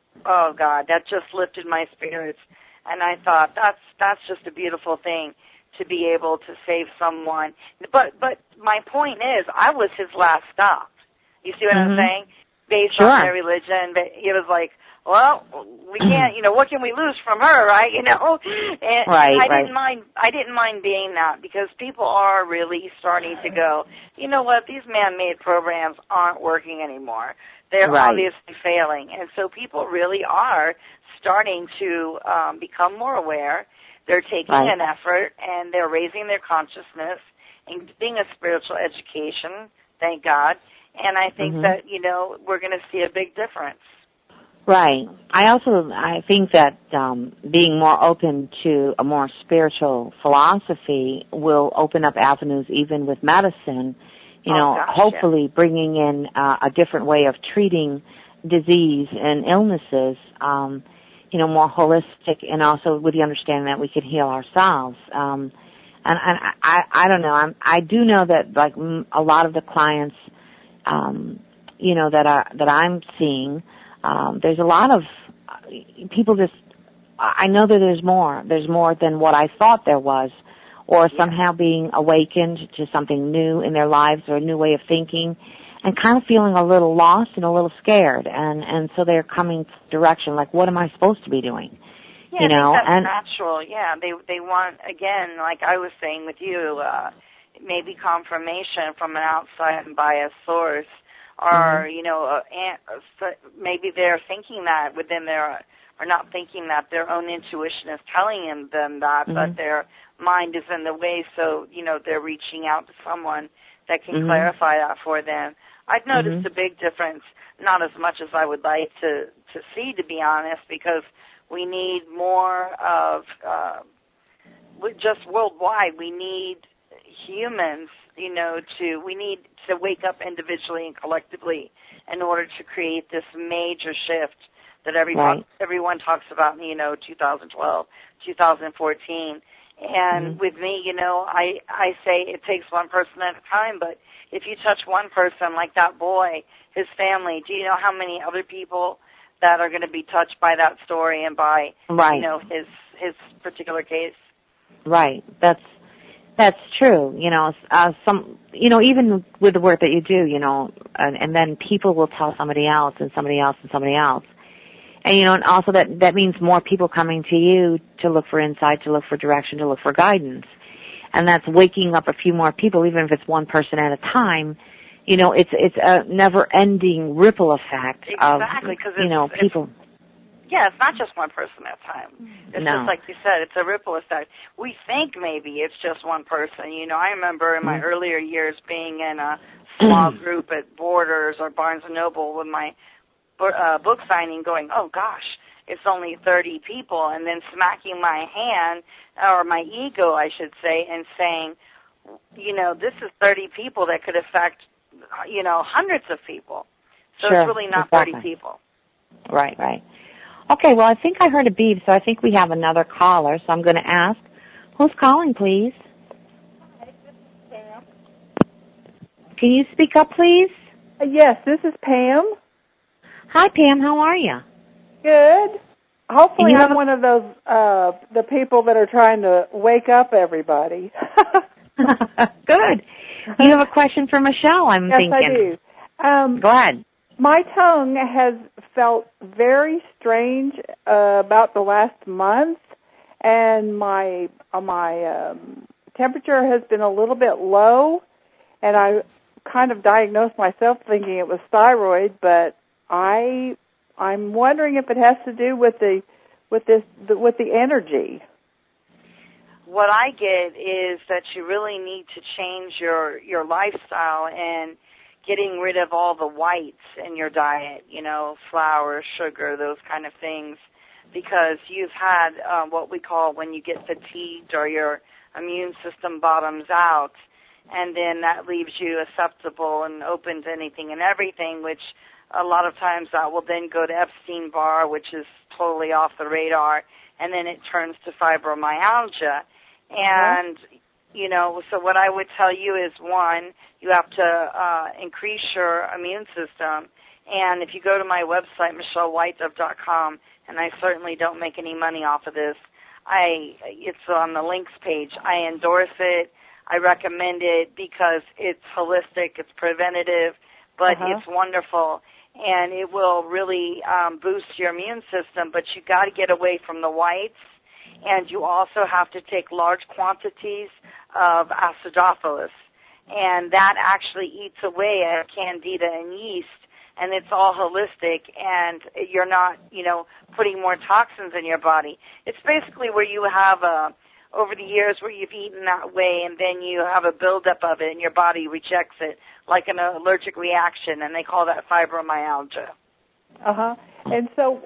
oh God, that just lifted my spirits. And I thought, that's that's just a beautiful thing to be able to save someone. But but my point is, I was his last stop. You see what mm-hmm. I'm saying? Based sure. on their religion, but he was like, well, we can't, you know, what can we lose from her, right? You know, and right, I right. didn't mind. I didn't mind being that, because people are really starting to go, you know what? These man-made programs aren't working anymore. They're right. obviously failing, and so people really are starting to um, become more aware. They're taking right. an effort, and they're raising their consciousness and getting a spiritual education, thank God. And I think mm-hmm. that, you know, we're going to see a big difference. Right. I also, I think that um, being more open to a more spiritual philosophy will open up avenues even with medicine, you oh, know, gosh, hopefully yeah. bringing in uh, a different way of treating disease and illnesses, um, you know, more holistic, and also with the understanding that we can heal ourselves. Um, and and I, I don't know, I'm, I do know that, like, a lot of the clients, um, you know, that are that I'm seeing, um, there's a lot of people just, I know that there's more. There's more than what I thought there was, or yeah. somehow being awakened to something new in their lives or a new way of thinking, and kind of feeling a little lost and a little scared, and and so they're coming direction, like, what am I supposed to be doing? Yeah, you know, I think that's and natural. Yeah, they they want, again, like I was saying with you, uh, maybe confirmation from an outside and biased source, or mm-hmm. you know, uh, and, maybe they're thinking that within their, or not thinking that their own intuition is telling them that, mm-hmm. but their mind is in the way. So you know, they're reaching out to someone that can mm-hmm. clarify that for them. I've noticed mm-hmm. a big difference, not as much as I would like to, to see, to be honest, because we need more of, uh, just worldwide, we need humans, you know, to, we need to wake up individually and collectively in order to create this major shift that every right. talk, everyone talks about in, you know, two thousand twelve, two thousand fourteen. And mm-hmm. with me, you know, I, I say it takes one person at a time, but if you touch one person, like that boy, his family, do you know how many other people that are going to be touched by that story and by, right. you know, his his particular case? Right. That's that's true. You know, uh, some, you know, even with the work that you do, you know, and, and then people will tell somebody else and somebody else and somebody else. And, you know, and also that, that means more people coming to you to look for insight, to look for direction, to look for guidance. And that's waking up a few more people, even if it's one person at a time, you know, it's it's a never-ending ripple effect exactly, of, you know, people. Yeah, it's not just one person at a time. It's no. just like you said, it's a ripple effect. We think maybe it's just one person. You know, I remember in my mm-hmm. earlier years being in a small group at Borders or Barnes and Noble with my uh, book signing going, oh, gosh, it's only thirty people, and then smacking my hand, or my ego, I should say, and saying, you know, this is thirty people that could affect, you know, hundreds of people. So sure, it's really not exactly. thirty people. Right, right. Okay, well, I think I heard a beep, so I think we have another caller, so I'm going to ask, who's calling, please? Hi, this is Pam. Can you speak up, please? Uh, yes, this is Pam. Hi, Pam, how are you? Good. Hopefully I'm a- one of those, uh, the people that are trying to wake up everybody. Good. You have a question for Michelle, I'm yes, thinking. Yes, I do. Um, Go ahead. My tongue has felt very strange uh, about the last month, and my uh, my um, temperature has been a little bit low, and I kind of diagnosed myself thinking it was thyroid, but I I'm wondering if it has to do with the with this the, with the energy. What I get is that you really need to change your your lifestyle and getting rid of all the whites in your diet, you know, flour, sugar, those kind of things, because you've had uh, what we call when you get fatigued or your immune system bottoms out, and then that leaves you susceptible and open to anything and everything, which a lot of times that will then go to Epstein-Barr, which is totally off the radar, and then it turns to fibromyalgia. And, mm-hmm. you know, so what I would tell you is, one, you have to uh, increase your immune system. And if you go to my website, michelle white dove dot com, and I certainly don't make any money off of this, I it's on the links page. I endorse it. I recommend it because it's holistic, it's preventative, but uh-huh. it's wonderful. And it will really um, boost your immune system, but you got to get away from the whites. And you also have to take large quantities of acidophilus. And that actually eats away at candida and yeast, and it's all holistic, and you're not, you know, putting more toxins in your body. It's basically where you have a, over the years where you've eaten that way, and then you have a buildup of it, and your body rejects it, like an allergic reaction, and they call that fibromyalgia. Uh-huh. And so,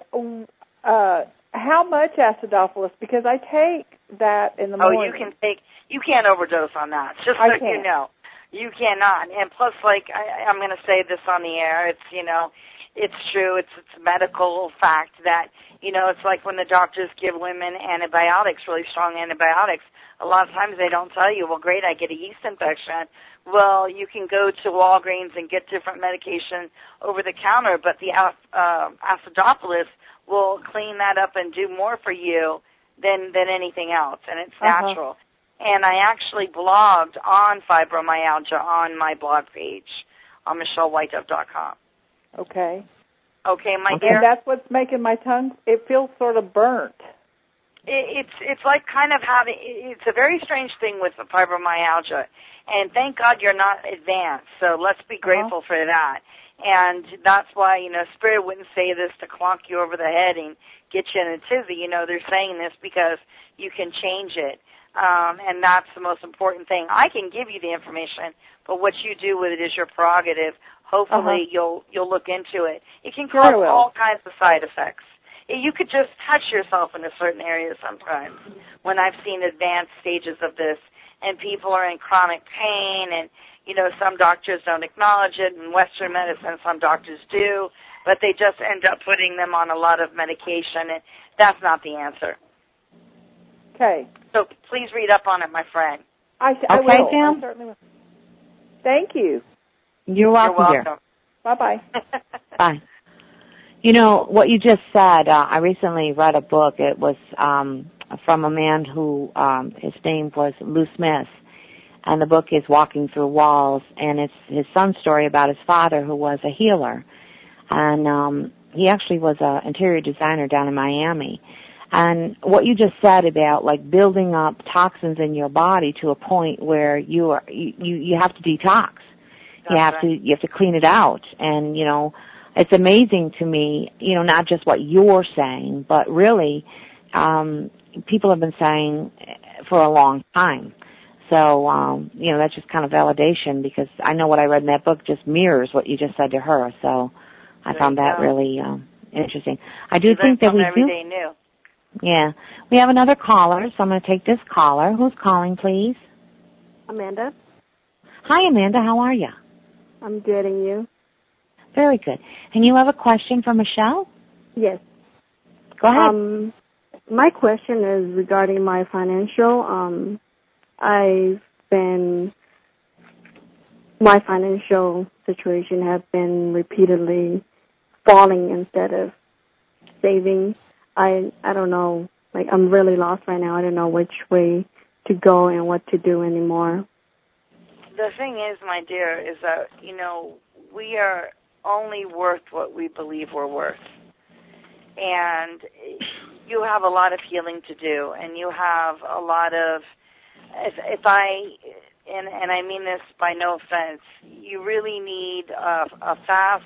uh, how much acidophilus? Because I take that in the morning. Oh, you can take, you can't overdose on that, just I so can't. you know. You cannot. And plus, like, I, I'm going to say this on the air, it's, you know, it's true, it's, it's a medical fact that, you know, it's like when the doctors give women antibiotics, really strong antibiotics, a lot of times they don't tell you, well, great, I get a yeast infection. Well, you can go to Walgreens and get different medication over the counter, but the uh, acidophilus will clean that up and do more for you than, than anything else, and it's uh-huh. natural. And I actually blogged on fibromyalgia on my blog page on michelle white dove dot com. Okay. Okay, my okay. dear. And that's what's making my tongue, it feels sort of burnt. It, it's it's like kind of having, it's a very strange thing with the fibromyalgia. And thank God you're not advanced, so let's be grateful uh-huh. for that. And that's why, you know, Spirit wouldn't say this to clonk you over the head and get you in a tizzy. You know, they're saying this because you can change it. Um, and that's the most important thing. I can give you the information, but what you do with it is your prerogative. Hopefully, uh-huh. you'll you'll look into it. It can cause sure all kinds of side effects. You could just touch yourself in a certain area sometimes. When I've seen advanced stages of this, and people are in chronic pain, and you know some doctors don't acknowledge it. In Western medicine, some doctors do, but they just end up putting them on a lot of medication, and that's not the answer. Okay. So please read up on it, my friend. I, I okay, will. Pam? I certainly will. Thank you. You're welcome, You're welcome. Bye-bye. Bye. You know, what you just said, uh, I recently read a book. It was um, from a man who, um, his name was Lou Smith, and the book is Walking Through Walls, and it's his son's story about his father who was a healer. And um, he actually was an interior designer down in Miami. And what you just said about like building up toxins in your body to a point where you are you you have to detox. You have to you have to clean it out, and you know, it's amazing to me. You know, not just what you're saying, but really, um, people have been saying for a long time. So, um, you know, that's just kind of validation because I know what I read in that book just mirrors what you just said to her. So, I there found that go. really um, interesting. I do you think that we every do. Day new. Yeah, we have another caller, so I'm going to take this caller. Who's calling, please? Amanda. Hi, Amanda. How are you? I'm good, and you? Very good. And you have a question for Michelle? Yes. Go ahead. Um, my question is regarding my financial. Um, I've been, my financial situation has been repeatedly falling instead of saving. I I don't know. Like, I'm really lost right now. I don't know which way to go and what to do anymore. The thing is, my dear, is that, you know, we are only worth what we believe we're worth. And you have a lot of healing to do, and you have a lot of, if, if I, and, and I mean this by no offense, you really need a, a fast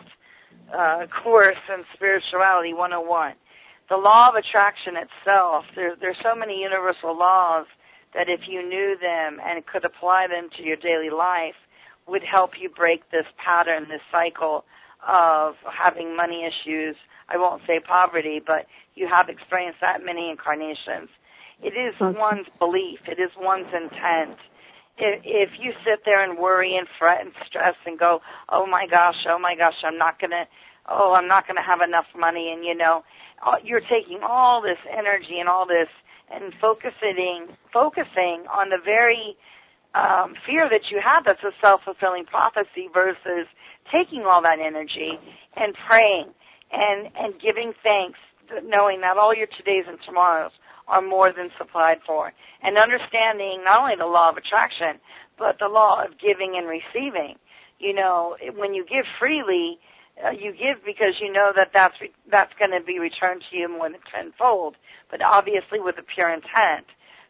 uh, course in Spirituality one oh one. The law of attraction itself, there, there's so many universal laws that if you knew them and could apply them to your daily life, would help you break this pattern, this cycle of having money issues. I won't say poverty, but you have experienced that many incarnations. It is okay. one's belief. It is one's intent. If, if you sit there and worry and fret and stress and go, oh my gosh, oh my gosh, I'm not going to, oh, I'm not going to have enough money, and you know, you're taking all this energy and all this and focusing, focusing on the very um, fear that you have that's a self-fulfilling prophecy versus taking all that energy and praying and, and giving thanks, knowing that all your todays and tomorrows are more than supplied for, and understanding not only the law of attraction, but the law of giving and receiving. You know, when you give freely, uh, you give because you know that that's, re- that's going to be returned to you more than tenfold, but obviously with a pure intent.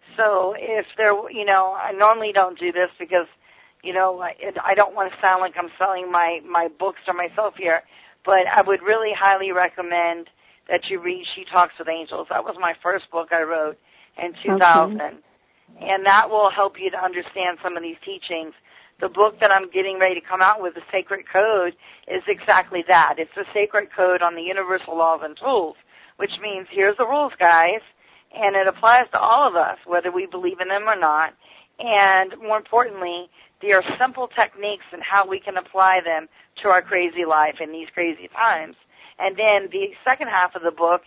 So if there, you know, I normally don't do this because, you know, I, I don't want to sound like I'm selling my, my books or myself here, but I would really highly recommend that you read She Talks with Angels. That was my first book I wrote in two thousand. Okay. And that will help you to understand some of these teachings. The book that I'm getting ready to come out with, The Sacred Code, is exactly that. It's the Sacred Code on the Universal Laws and Tools, which means here's the rules, guys, and it applies to all of us, whether we believe in them or not. And more importantly, there are simple techniques and how we can apply them to our crazy life in these crazy times. And then the second half of the book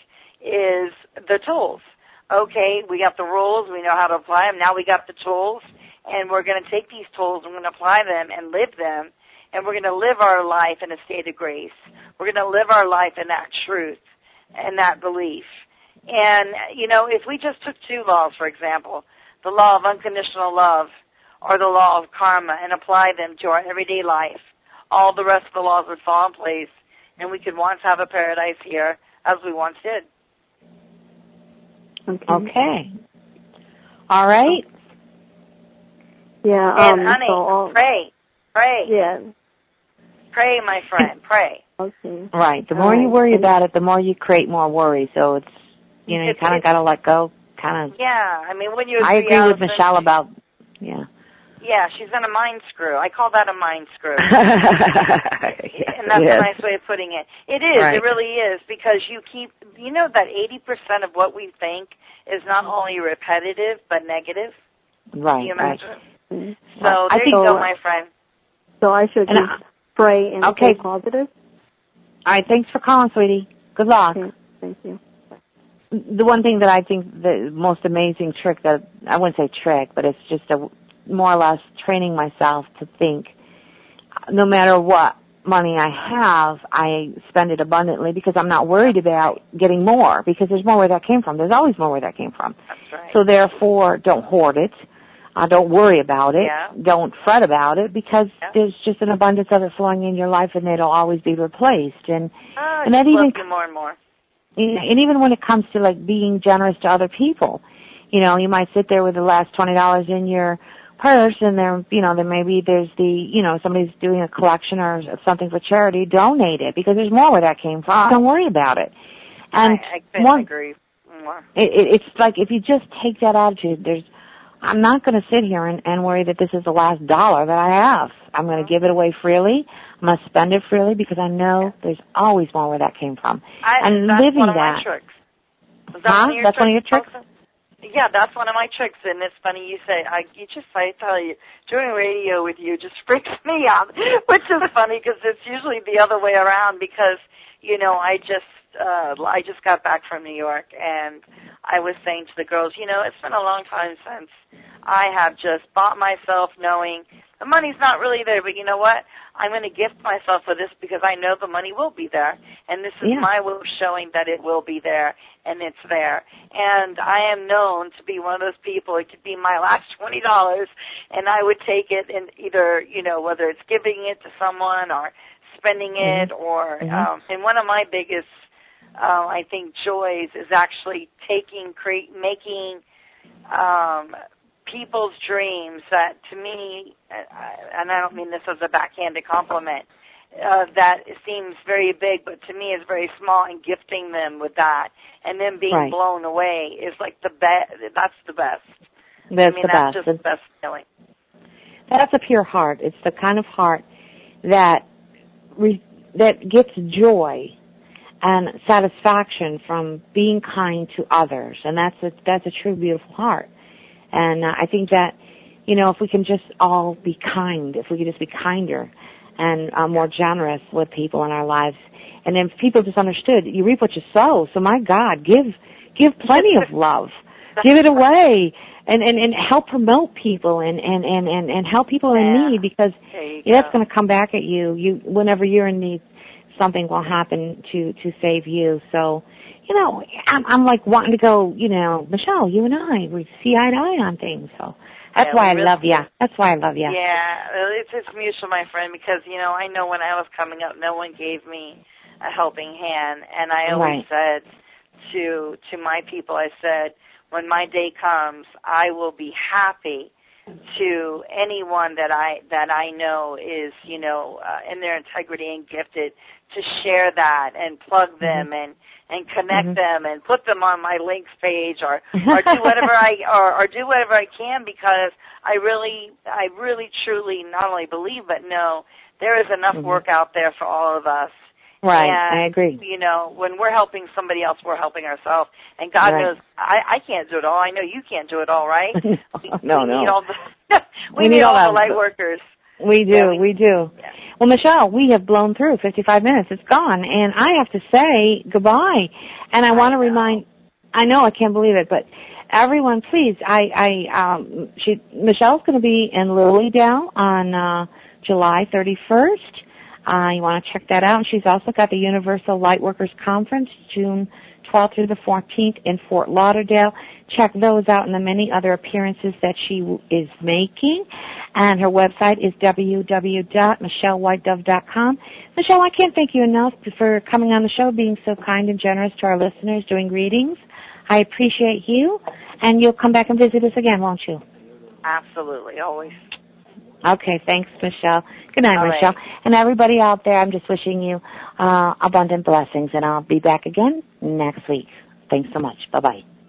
is the tools. Okay, we got the rules, we know how to apply them, now we got the tools, and we're going to take these tools and we're going to apply them and live them, and we're going to live our life in a state of grace. We're going to live our life in that truth and that belief. And, you know, if we just took two laws, for example, the law of unconditional love or the law of karma, and apply them to our everyday life, all the rest of the laws would fall in place, and we could once have a paradise here as we once did. Okay. Okay. All right. Yeah. And um, honey, so all, pray, pray. Yeah. Pray, my friend, pray. Okay. Right. The more all you right. worry and, about it, the more you create more worry. So it's, you know, you kind of got to let go. Kind of. Yeah. I mean, when you're I agree with Allison, Michelle about, yeah. Yeah, she's in a mind screw. I call that a mind screw. yeah, and that's yes. a nice way of putting it. It is. Right. It really is, because you keep, you know that eighty percent of what we think is not only repetitive but negative. Right. Do you Right. imagine? So right. there I you think, go, my friend. So I should and just I, pray and okay. stay positive? All right. Thanks for calling, sweetie. Good luck. Okay. Thank you. The one thing that I think the most amazing trick that, I wouldn't say trick, but it's just a more or less training myself to think no matter what money I have, I spend it abundantly because I'm not worried about getting more, because there's more where that came from. There's always more where that came from. That's right. So therefore, don't hoard it. Uh, don't worry about it. Yeah. Don't fret about it, because yeah. there's just an abundance of it flowing in your life, and it'll always be replaced. And, oh, and that love even you more and more. And even when it comes to like being generous to other people, you know, you might sit there with the last twenty dollars in your purse and there, you know, then maybe there's the, you know, somebody's doing a collection or something for charity, donate it because there's more where that came from. Don't worry about it. And I, I couldn't more, agree more. It, it, it's like if you just take that attitude, there's, I'm not going to sit here and, and worry that this is the last dollar that I have. I'm going to give it away freely. I'm going to spend it freely because I know there's always more where that came from. I, and that's living one of that. My tricks. Is that huh? one of your That's tricks one of your tricks? also? Yeah, that's one of my tricks, and it's funny you say, I, you just, I tell you, doing radio with you just freaks me out, which is funny because it's usually the other way around because, you know, I just, uh, I just got back from New York, and I was saying to the girls, you know, it's been a long time since I have just bought myself knowing the money's not really there, but you know what? I'm going to gift myself for this because I know the money will be there, and this is yeah. my way of showing that it will be there, and it's there. And I am known to be one of those people. It could be my last twenty dollars, and I would take it and either, you know, whether it's giving it to someone or spending it, mm-hmm. or mm-hmm. um, and one of my biggest, uh, I think, joys is actually taking, create, making. Um, people's dreams that to me, and I don't mean this as a backhanded compliment, uh, that seems very big, but to me is very small, and gifting them with that and then being right. blown away is like the best. That's the best. That's I mean, the that's best. just the best feeling. That's a pure heart. It's the kind of heart that re- that gets joy and satisfaction from being kind to others, and that's a, that's a true beautiful heart. And uh, I think that, you know, if we can just all be kind, if we could just be kinder and uh, more generous with people in our lives, and then if people just understood, you reap what you sow. So my God, give give plenty of love, give it away, and, and, and help promote people and, and, and, and, and help people in yeah. need because yeah, that's going to come back at you. You whenever you're in need, something will happen to to save you. So. You know, I'm, I'm like wanting to go, you know, Michelle, you and I, we see eye to eye on things. So that's yeah, why I really love you. That's why I love you. Yeah, it's, it's mutual, my friend, because, you know, I know when I was coming up, no one gave me a helping hand. And I always right. said to to my people, I said, when my day comes, I will be happy to anyone that I that I know is, you know, uh, in their integrity and gifted to share that and plug them mm-hmm. and and connect mm-hmm. them and put them on my links page or, or do whatever I or, or do whatever I can because I really I really truly not only believe but know there is enough mm-hmm. work out there for all of us. Right, and, I agree. You know, when we're helping somebody else, we're helping ourselves. And God right. knows I, I can't do it all. I know you can't do it all, right? no, we, no. We no. need all the, we, we need, need all, all the light workers. We do, yeah, we, we do. Yeah. Well, Michelle, we have blown through fifty-five minutes. It's gone, and I have to say goodbye. And I, I want to remind, I know, I can't believe it, but everyone, please, I, I, um, she, Michelle's going to be in Lilydale on uh, July thirty-first. Uh, you want to check that out. And she's also got the Universal Lightworkers Conference, June twelfth through the fourteenth in Fort Lauderdale. Check those out and the many other appearances that she is making. And her website is w w w dot michelle white dove dot com. Michelle, I can't thank you enough for coming on the show, being so kind and generous to our listeners, doing readings. I appreciate you. And you'll come back and visit us again, won't you? Absolutely, always. Okay, thanks, Michelle. Good night, All Michelle. Right. And everybody out there, I'm just wishing you uh, abundant blessings, and I'll be back again next week. Thanks so much. Bye-bye.